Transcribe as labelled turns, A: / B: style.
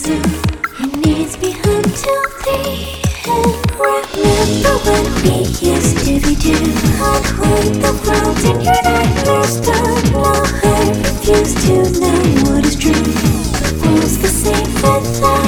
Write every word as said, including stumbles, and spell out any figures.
A: soon. He needs me until the end. Remember when we used to be two? I'd hold the world in your nightmares done. Now I refuse to know what is true. The world's the same without